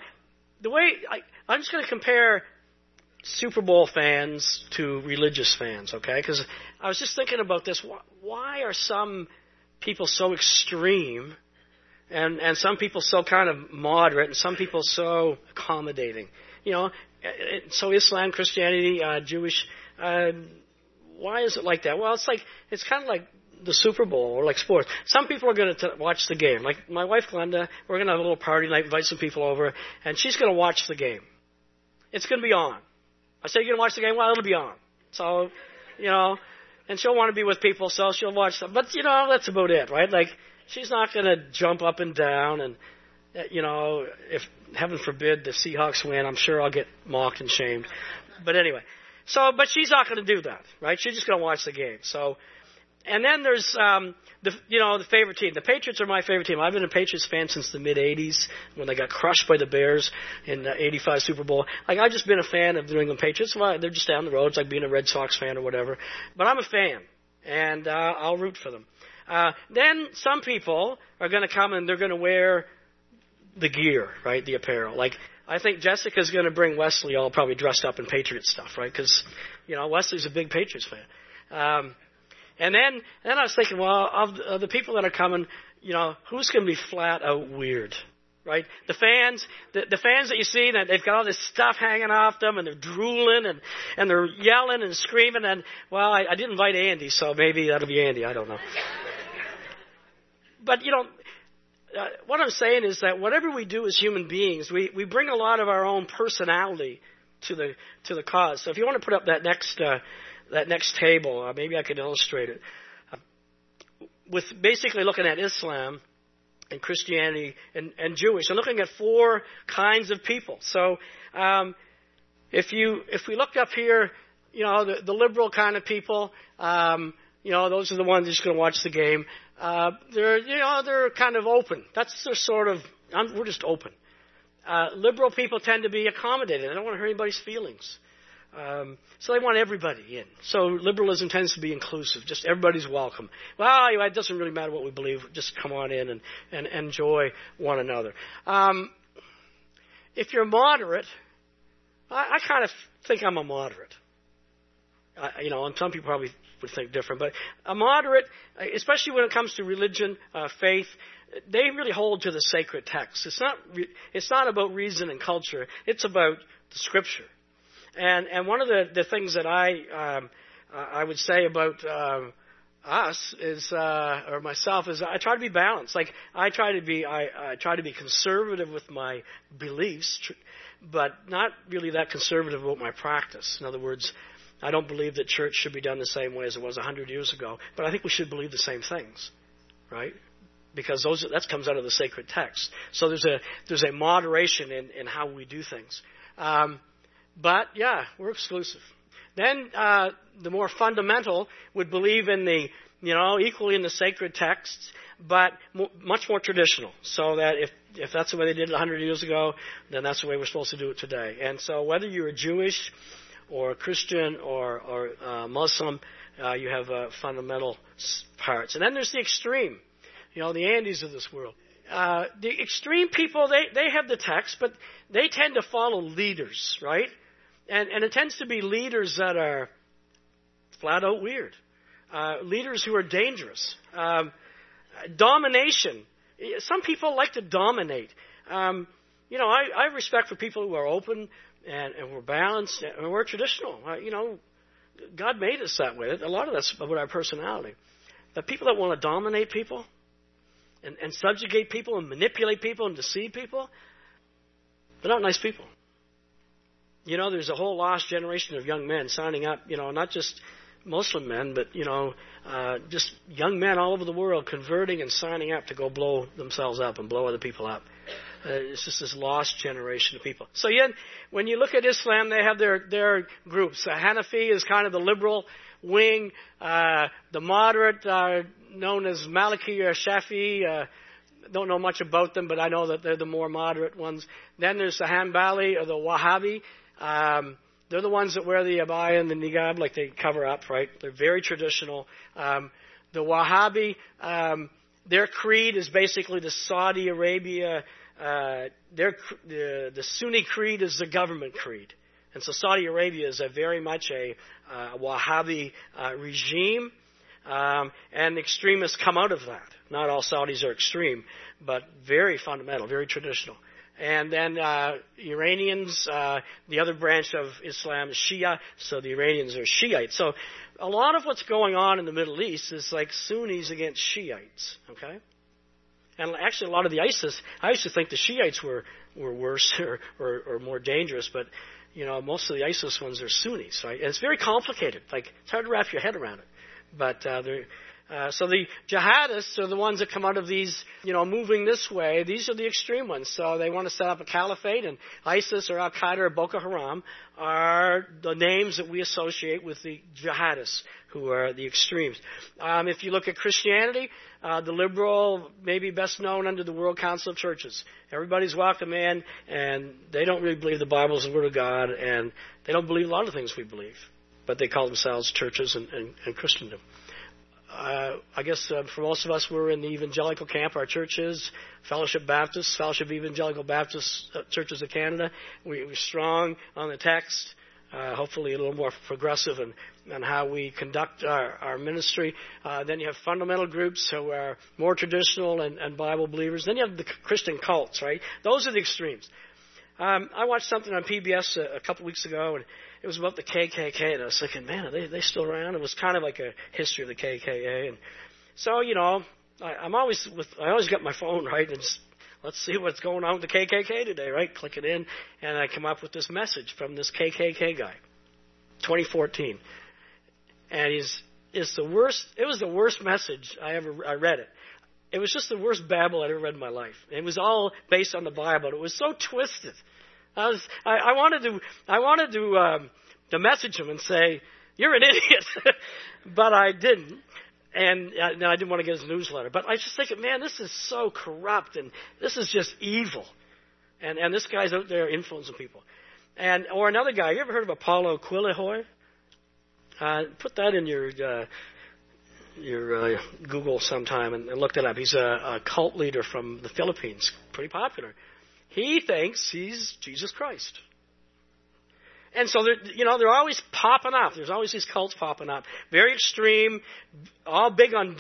I'm just going to compare Super Bowl fans to religious fans, okay? Because I was just thinking about this. Why are some people so extreme and some people so kind of moderate and some people so accommodating? So Islam, Christianity, Jewish, why is it like that? Well, it's kind of like the Super Bowl or like sports. Some people are going to watch the game. Like my wife Glenda, we're going to have a little party night, invite some people over, and she's going to watch the game. It's going to be on. I say, you're going to watch the game? Well, it'll be on. So, and she'll want to be with people, so she'll watch them. But, that's about it, right? She's not going to jump up and down and, if, heaven forbid, the Seahawks win, I'm sure I'll get mocked and shamed. But anyway. But she's not going to do that, right? She's just going to watch the game. So, and then there's, the favorite team. The Patriots are my favorite team. I've been a Patriots fan since the mid-'80s when they got crushed by the Bears in the 85 Super Bowl. I've just been a fan of the New England Patriots. Well, they're just down the road. It's like being a Red Sox fan or whatever. But I'm a fan, and I'll root for them. Then some people are going to come and they're going to wear the gear, right, the apparel. I think Jessica's going to bring Wesley all probably dressed up in Patriot stuff, right, because, Wesley's a big Patriots fan. And then I was thinking, well, of the people that are coming, who's going to be flat out weird, right? The fans that you see, that they've got all this stuff hanging off them, and they're drooling, and they're yelling and screaming, and, well, I didn't invite Andy, so maybe that'll be Andy, I don't know. But, what I'm saying is that whatever we do as human beings, we bring a lot of our own personality to the cause. So if you want to put up that next table, maybe I could illustrate it. With basically looking at Islam and Christianity and Jewish, and looking at four kinds of people. So if we looked up here, the liberal kind of people, those are the ones who's going to watch the game. They're kind of open. That's their sort of. We're just open. Liberal people tend to be accommodating. They don't want to hurt anybody's feelings. So they want everybody in. So liberalism tends to be inclusive. Just everybody's welcome. Well, it doesn't really matter what we believe. Just come on in and enjoy one another. If you're moderate, I kind of think I'm a moderate. And some people probably would think different. But a moderate, especially when it comes to religion, faith, they really hold to the sacred text. It's not about reason and culture. It's about the Scripture. And one of the things that I would say about us is or myself is I try to be balanced. Like I try to be conservative with my beliefs, but not really that conservative about my practice. In other words, I don't believe that church should be done the same way as it was 100 years ago, but I think we should believe the same things, right? Because that comes out of the sacred text. So there's a moderation in how we do things. But yeah, we're exclusive. Then the more fundamental would believe in equally in the sacred texts, but much more traditional. So that if that's the way they did it 100 years ago, then that's the way we're supposed to do it today. And so whether you're Jewish or Christian or Muslim, you have fundamental parts. And then there's the extreme, the Andes of this world. The extreme people, they have the text, but they tend to follow leaders, right? And it tends to be leaders that are flat out weird. Leaders who are dangerous. Domination. Some people like to dominate. I have respect for people who are open and we're balanced and we're traditional. God made us that way. A lot of that's about our personality. The people that want to dominate people and subjugate people and manipulate people and deceive people, they're not nice people. There's a whole lost generation of young men signing up, not just Muslim men, but, just young men all over the world converting and signing up to go blow themselves up and blow other people up. It's just this lost generation of people. So when you look at Islam, they have their groups. Hanafi is kind of the liberal wing. The moderate are known as Maliki or Shafi'i. Don't know much about them, but I know that they're the more moderate ones. Then there's the Hanbali or the Wahhabi. They're the ones that wear the abaya and the niqab, like they cover up, right? They're very traditional. The Wahhabi, their creed is basically the Saudi Arabia. The Sunni creed is the government creed, and so Saudi Arabia is very much a Wahhabi regime, and extremists come out of that. Not all Saudis are extreme, but very fundamental, very traditional. And then Iranians, the other branch of Islam is Shia, so the Iranians are Shiites. So a lot of what's going on in the Middle East is like Sunnis against Shiites, okay? And actually a lot of the ISIS, I used to think the Shiites were worse or more dangerous, but, most of the ISIS ones are Sunnis, right? And it's very complicated. Like, it's hard to wrap your head around it. But so the jihadists are the ones that come out of these, moving this way. These are the extreme ones. So they want to set up a caliphate, and ISIS or Al-Qaeda or Boko Haram are the names that we associate with the jihadists, who are the extremes. If you look at Christianity, the liberal, maybe best known under the World Council of Churches. Everybody's welcome in, and they don't really believe the Bible is the Word of God, and they don't believe a lot of things we believe. But they call themselves churches and Christendom. I guess for most of us, we're in the evangelical camp. Our church is Fellowship Baptist, Fellowship Evangelical Baptist Churches of Canada. We're strong on the text, hopefully a little more progressive in how we conduct our ministry. Then you have fundamental groups who are more traditional and Bible believers. Then you have the Christian cults, right? Those are the extremes. I watched something on PBS a couple weeks ago, and it was about the KKK, and I was thinking, man, are they still around? It was kind of like a history of the KKK, and so I always got my phone right, and just, let's see what's going on with the KKK today, right? Click it in, and I come up with this message from this KKK guy, 2014, and it's the worst. It was the worst message I read it. It was just the worst babble I'd ever read in my life. It was all based on the Bible. It was so twisted. I wanted to message him and say, "You're an idiot," but I didn't, and I didn't want to get his newsletter. But I just thinking, man, this is so corrupt, and this is just evil, and this guy's out there influencing people. Or another guy, you ever heard of Apollo Quilihoy? Put that in your Google sometime and look that up. He's a cult leader from the Philippines, pretty popular. He thinks he's Jesus Christ. And so they're always popping up. There's always these cults popping up. Very extreme, all big on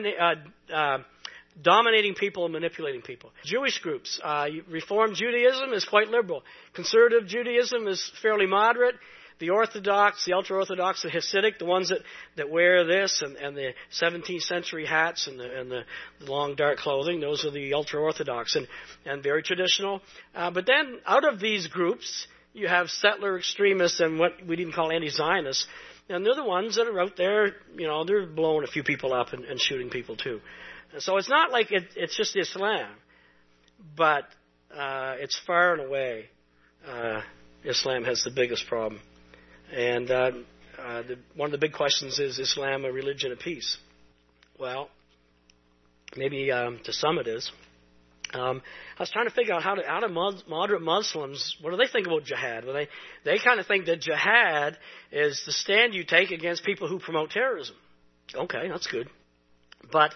dominating people and manipulating people. Jewish groups. Reform Judaism is quite liberal. Conservative Judaism is fairly moderate. The Orthodox, the ultra-Orthodox, the Hasidic, the ones that wear this and the 17th century hats and the long dark clothing, those are the ultra-Orthodox and very traditional. But then out of these groups, you have settler extremists and what we didn't call anti-Zionists. And they're the ones that are out there, they're blowing a few people up and shooting people too. And so it's not like it's just Islam, but it's far and away Islam has the biggest problem. And one of the big questions is Islam a religion of peace? Well, maybe to some it is. I was trying to figure out how do moderate Muslims, what do they think about jihad? Well, they kind of think that jihad is the stand you take against people who promote terrorism. Okay, that's good. But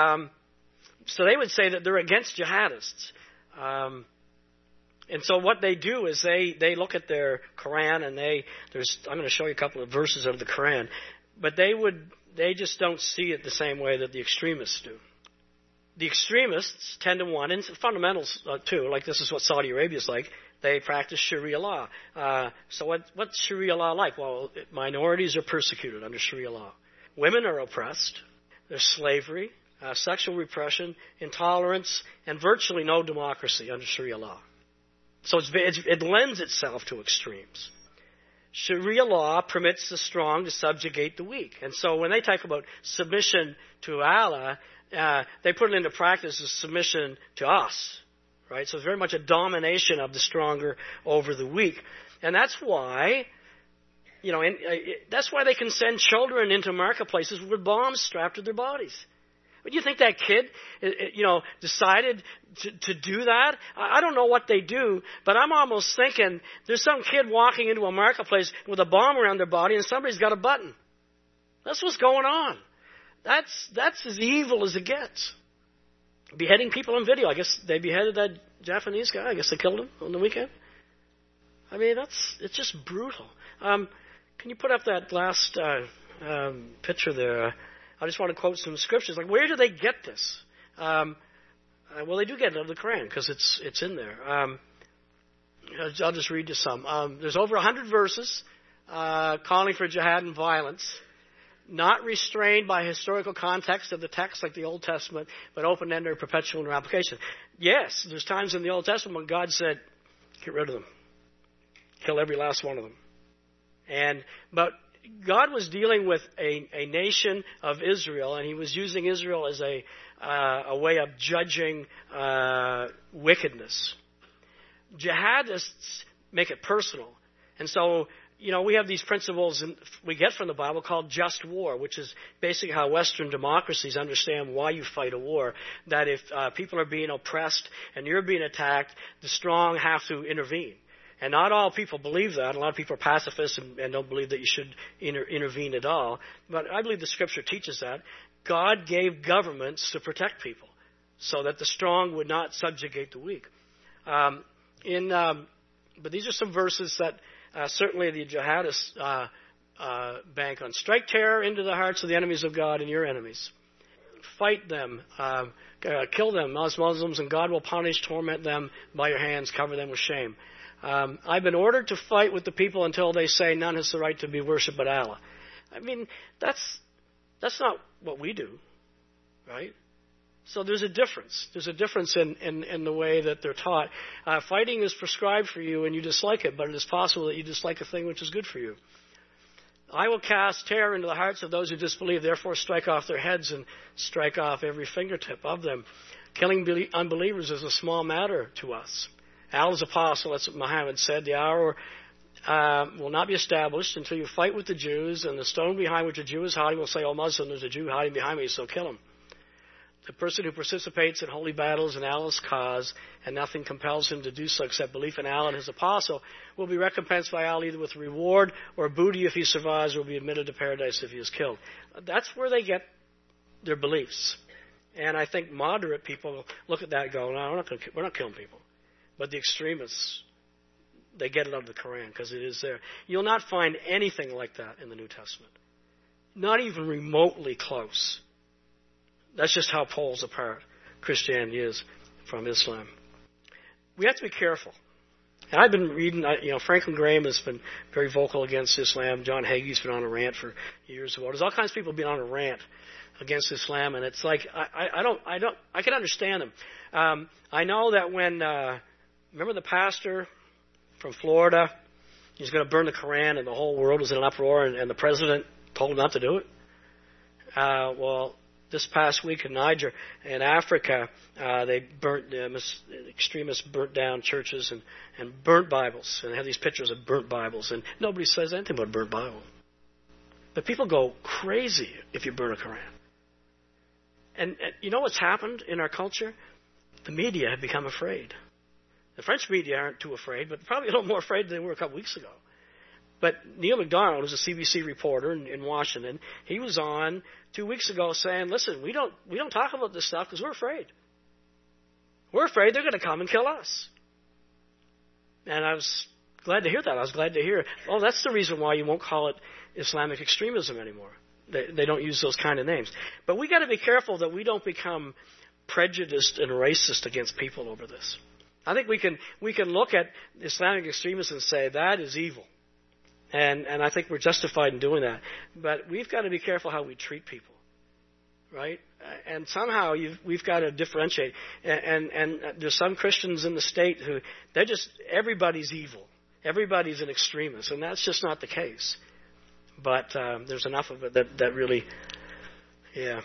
so they would say that they're against jihadists. And so what they do is they look at their Quran and I'm going to show you a couple of verses out of the Quran, but they just don't see it the same way that the extremists do. The extremists tend to want, and fundamentals too, like this is what Saudi Arabia is like, they practice Sharia law. So what's Sharia law like? Well, minorities are persecuted under Sharia law. Women are oppressed. There's slavery, sexual repression, intolerance, and virtually no democracy under Sharia law. So it lends itself to extremes. Sharia law permits the strong to subjugate the weak. And so when they talk about submission to Allah, they put it into practice as submission to us. Right? So it's very much a domination of the stronger over the weak. And that's why, that's why they can send children into marketplaces with bombs strapped to their bodies. But you think that kid, decided to do that? I don't know what they do, but I'm almost thinking there's some kid walking into a marketplace with a bomb around their body and somebody's got a button. That's what's going on. That's as evil as it gets. Beheading people on video. I guess they beheaded that Japanese guy. I guess they killed him on the weekend. I mean, it's just brutal. Can you put up that last picture there? I just want to quote some scriptures. Like, where do they get this? Well, they do get it out of the Quran because it's in there. I'll just read you some. There's over 100 verses calling for jihad and violence, not restrained by historical context of the text like the Old Testament, but open-ended or perpetual in their application. Yes, there's times in the Old Testament when God said, get rid of them. Kill every last one of them. But God was dealing with a nation of Israel, and he was using Israel as a way of judging wickedness. Jihadists make it personal. And so, we have these principles we get from the Bible called just war, which is basically how Western democracies understand why you fight a war. That if people are being oppressed and you're being attacked, the strong have to intervene. And not all people believe that. A lot of people are pacifists and don't believe that you should intervene at all. But I believe the Scripture teaches that. God gave governments to protect people so that the strong would not subjugate the weak. But these are some verses that certainly the jihadists bank on. Strike terror into the hearts of the enemies of God and your enemies. Fight them. Kill them as Muslims, and God will punish, torment them by your hands, cover them with shame. I've been ordered to fight with the people until they say none has the right to be worshipped but Allah. I mean, that's not what we do, right? So there's a difference. There's a difference in the way that they're taught. Fighting is prescribed for you and you dislike it, but it is possible that you dislike a thing which is good for you. I will cast terror into the hearts of those who disbelieve, therefore strike off their heads and strike off every fingertip of them. Killing unbelievers is a small matter to us. Allah's apostle, that's what Muhammad said, the hour will not be established until you fight with the Jews, and the stone behind which a Jew is hiding will say, "Oh, Muslim, there's a Jew hiding behind me, so kill him." The person who participates in holy battles in Allah's cause, and nothing compels him to do so except belief in Allah and his apostle, will be recompensed by Allah either with reward or booty if he survives, or will be admitted to paradise if he is killed. That's where they get their beliefs. And I think moderate people look at that and go, no, we're not killing people. But the extremists, they get it out of the Quran because it is there. You'll not find anything like that in the New Testament. Not even remotely close. That's just how poles apart Christianity is from Islam. We have to be careful. And I've been reading, Franklin Graham has been very vocal against Islam. John Hagee's been on a rant for years ago. There's all kinds of people being on a rant against Islam, and it's like I can understand them. I know that when remember the pastor from Florida, he's going to burn the Quran, and the whole world was in an uproar, and the president told him not to do it. Well, this past week in Niger, in Africa, they extremists burnt down churches and burnt Bibles, and they have these pictures of burnt Bibles, and nobody says anything about a burnt Bible. But people go crazy if you burn a Quran. And you know what's happened in our culture? The media have become afraid. The French media aren't too afraid, but probably a little more afraid than they were a couple weeks ago. But Neil MacDonald was a CBC reporter in Washington. He was on 2 weeks ago saying, listen, we don't talk about this stuff because we're afraid. We're afraid they're going to come and kill us. And I was glad to hear that. I was glad to hear, oh, that's the reason why you won't call it Islamic extremism anymore. They don't use those kind of names. But we got to be careful that we don't become prejudiced and racist against people over this. I think we can look at Islamic extremism and say that is evil. And I think we're justified in doing that. But we've got to be careful how we treat people, right? And somehow we've got to differentiate. And there's some Christians in the state who, everybody's evil. Everybody's an extremist. And that's just not the case. But there's enough of it that really, yeah.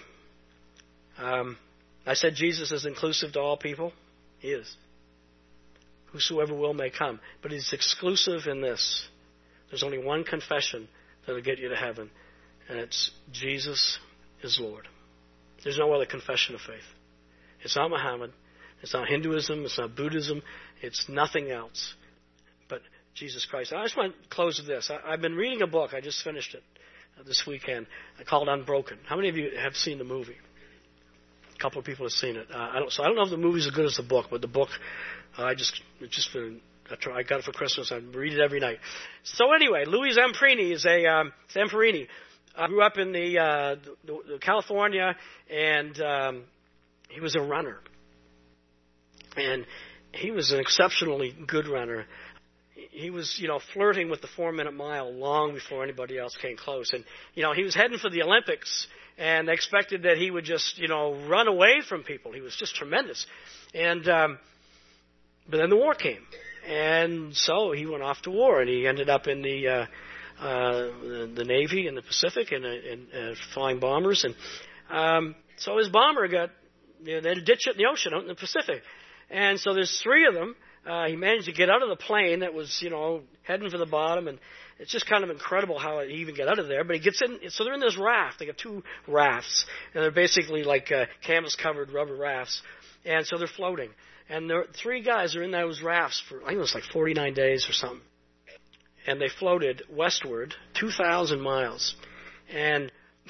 I said Jesus is inclusive to all people. He is. Whosoever will may come. But he's exclusive in this. There's only one confession that will get you to heaven, and it's Jesus is Lord. There's no other confession of faith. It's not Muhammad. It's not Hinduism. It's not Buddhism. It's nothing else but Jesus Christ. I just want to close with this. I've been reading a book. I just finished it this weekend called Unbroken. How many of you have seen the movie? A couple of people have seen it. I don't know if the movie's as good as the book, but the book, I got it for Christmas. I read it every night. So anyway, Louis Zamperini is Zamperini grew up in the California, and he was a runner, and he was an exceptionally good runner. He was, flirting with the 4-minute mile long before anybody else came close, and he was heading for the Olympics, and they expected that he would just, run away from people. He was just tremendous, and but then the war came. And so he went off to war, and he ended up in the Navy in the Pacific and flying bombers. And so his bomber got, they had to ditch it in the ocean out in the Pacific. And so there's 3 of them. He managed to get out of the plane that was, heading for the bottom, and it's just kind of incredible how he even got out of there. But he gets in, so they're in this raft. They got 2 rafts, and they're basically like canvas-covered rubber rafts. And so they're floating. And 3 guys are in those rafts for, I think it was like 49 days or something. And they floated westward 2,000 miles. And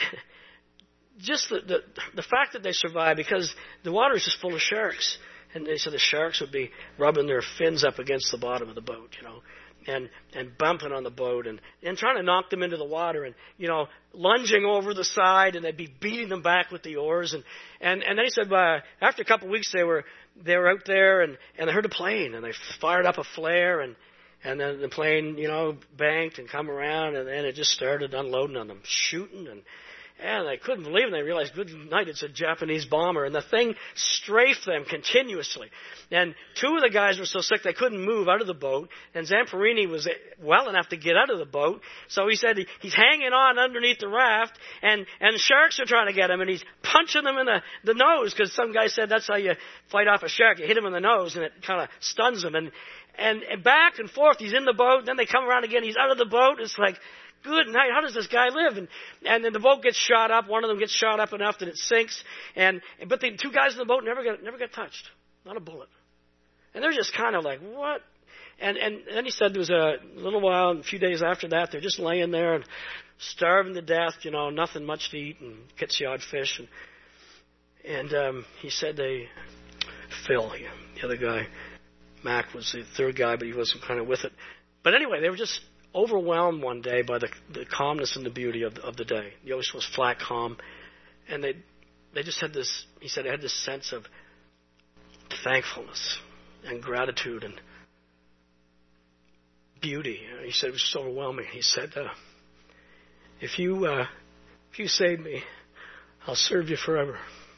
just the fact that they survived, because the water is just full of sharks. And they said the sharks would be rubbing their fins up against the bottom of the boat, and bumping on the boat and trying to knock them into the water and, lunging over the side, and they'd be beating them back with the oars. And they said after a couple of weeks they were out there and they heard a plane, and they fired up a flare, and then the plane, banked and come around, and then it just started unloading on them, shooting, and they couldn't believe it. They realized, good night, it's a Japanese bomber. And the thing strafed them continuously. And 2 of the guys were so sick they couldn't move out of the boat. And Zamperini was well enough to get out of the boat. So he said he's hanging on underneath the raft. And the sharks are trying to get him. And he's punching them in the nose. Because some guy said that's how you fight off a shark. You hit him in the nose and it kind of stuns him. And back and forth, he's in the boat. Then they come around again. He's out of the boat. It's like, good night. How does this guy live? And then the boat gets shot up. One of them gets shot up enough that it sinks. But the two guys in the boat never got touched. Not a bullet. And they're just kind of like, what? And then he said there was a little while, and a few days after that, they're just laying there and starving to death, nothing much to eat, and catch the odd fish. And he said Phil, the other guy, Mac was the third guy, but he wasn't kind of with it. But anyway, they were just overwhelmed one day by the calmness and the beauty of the day. The ocean was flat, calm, and they just had this. He said, they had this sense of thankfulness and gratitude and beauty. He said it was just overwhelming. He said, if you save me, I'll serve you forever.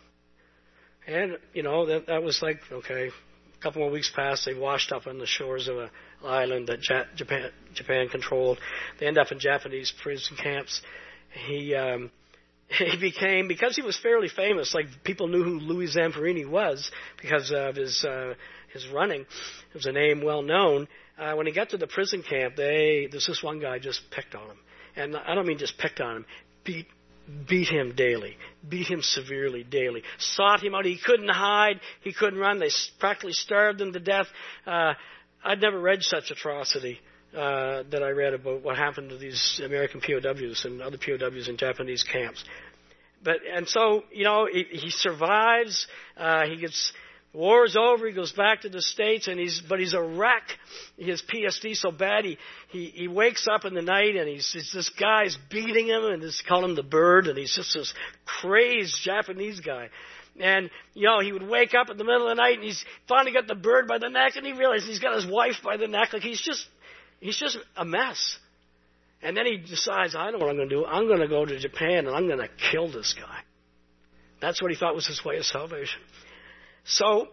And that was like, okay. A couple more weeks passed. They washed up on the shores of an island that Japan controlled. They ended up in Japanese prison camps. He became, because he was fairly famous, like people knew who Louis Zamperini was because of his running. It was a name well known. When he got to the prison camp, there's this one guy just picked on him. And I don't mean just picked on him, beat him daily, beat him severely daily, sought him out. He couldn't hide, he couldn't run. They practically starved him to death. I'd never read such atrocity that I read about what happened to these American POWs and other POWs in Japanese camps. So he survives. He gets. War's over. He goes back to the States, but he's a wreck. He has PTSD so bad. He wakes up in the night and this guy's beating him, and he's calling him the Bird, and he's just this crazed Japanese guy. And he would wake up in the middle of the night, and he's finally got the Bird by the neck, and he realizes he's got his wife by the neck. Like he's just a mess. And then he decides, I know what I'm going to do. I'm going to go to Japan and I'm going to kill this guy. That's what he thought was his way of salvation. So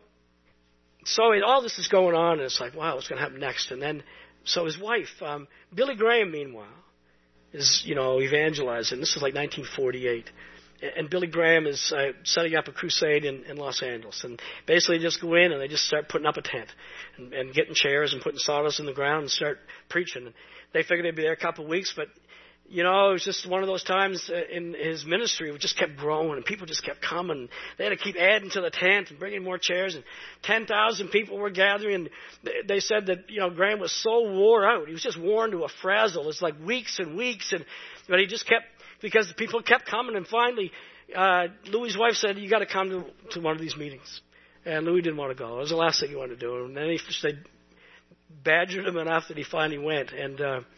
all this is going on, and it's like, wow, what's going to happen next? And then, so his wife, Billy Graham, meanwhile, is, evangelizing. This is like 1948. And Billy Graham is setting up a crusade in Los Angeles. And basically just go in and they just start putting up a tent and getting chairs and putting sawdust in the ground and start preaching. And they figured they'd be there a couple of weeks, but it was just one of those times in his ministry. It just kept growing, and people just kept coming. They had to keep adding to the tent and bringing more chairs, and 10,000 people were gathering. And they said that, Graham was so wore out. He was just worn to a frazzle. It's like weeks and weeks, but he just kept, because the people kept coming, and finally, Louis' wife said, you got to come to one of these meetings. And Louis didn't want to go. It was the last thing he wanted to do. And then they badgered him enough that he finally went. And,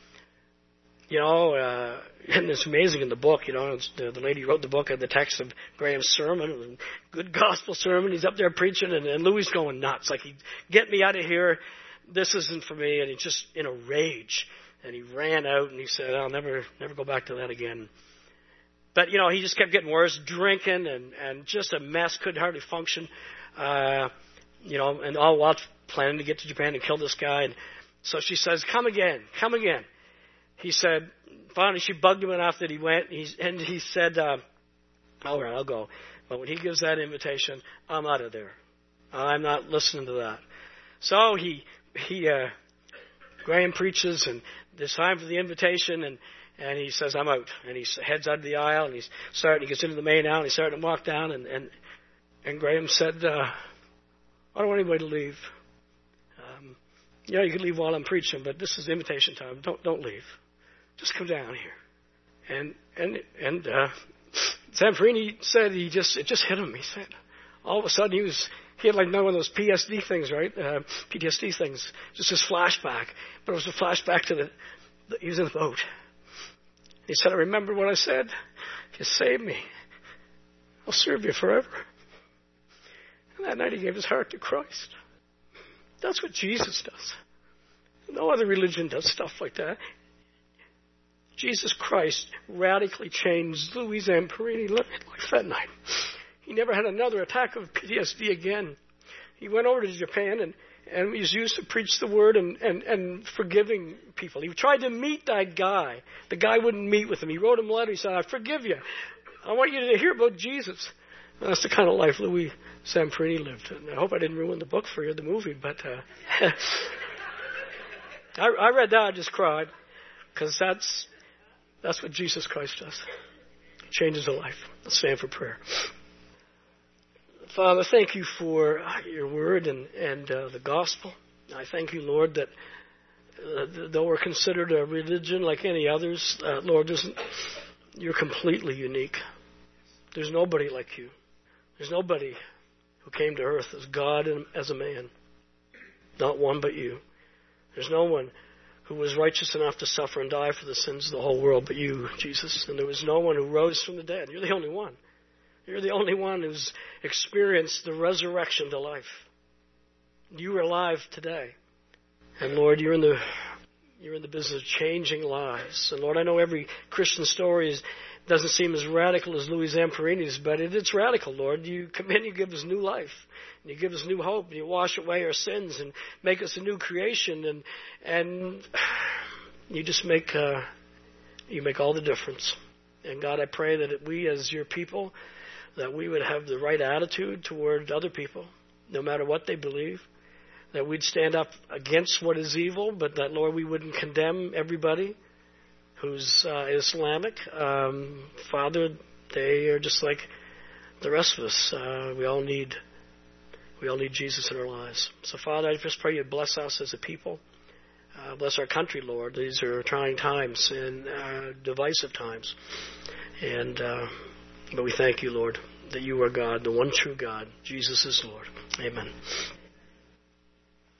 and it's amazing in the book, the lady who wrote the book had the text of Graham's sermon. It was a good gospel sermon. He's up there preaching, and Louis going nuts. Like, get me out of here. This isn't for me. And he's just in a rage. And he ran out, and he said, I'll never go back to that again. But, he just kept getting worse, drinking and just a mess, couldn't hardly function. And all while planning to get to Japan and kill this guy. And so she says, come again. He said, finally she bugged him enough that he went, and he said, all right, I'll go. But when he gives that invitation, I'm out of there. I'm not listening to that. So Graham preaches, and there's time for the invitation, and he says, I'm out. And he heads out of the aisle, and he gets into the main aisle, and he's starting to walk down, and Graham said, I don't want anybody to leave. You can leave while I'm preaching, but this is the invitation time. Don't leave. Just come down here. And Zamperini said it just hit him. He said, all of a sudden he had like one of those PSD things, right? PTSD things. Just this flashback. But it was a flashback to he was in the boat. He said, I remember what I said. You saved me. I'll serve you forever. And that night he gave his heart to Christ. That's what Jesus does. No other religion does stuff like that. Jesus Christ radically changed Louis Zamperini life that night. He never had another attack of PTSD again. He went over to Japan and was used to preach the word and forgiving people. He tried to meet that guy. The guy wouldn't meet with him. He wrote him a letter. He said, I forgive you. I want you to hear about Jesus. And that's the kind of life Louis Zamperini lived. And I hope I didn't ruin the book for you, the movie, but I read that, I just cried, because that's what Jesus Christ does. Changes a life. Let's stand for prayer. Father, thank you for your word and the gospel. I thank you, Lord, that though we're considered a religion like any others, Lord, you're completely unique. There's nobody like you. There's nobody who came to earth as God and as a man. Not one but you. There's no one who was righteous enough to suffer and die for the sins of the whole world but you, Jesus. And there was no one who rose from the dead. You're the only one. You're the only one who's experienced the resurrection to life. You are alive today. And Lord, you're in the business of changing lives. And Lord, I know every Christian story doesn't seem as radical as Louis Zamperini's, but it's radical, Lord. You come in, you give us new life. And you give us new hope. And you wash away our sins and make us a new creation. And you just make all the difference. And God, I pray that we as your people, that we would have the right attitude toward other people, no matter what they believe. That we'd stand up against what is evil, but that, Lord, we wouldn't condemn everybody who's Islamic. Father, they are just like the rest of us. We all need Jesus in our lives. So, Father, I just pray you bless us as a people. Bless our country, Lord. These are trying times and divisive times. But we thank you, Lord, that you are God, the one true God. Jesus is Lord. Amen.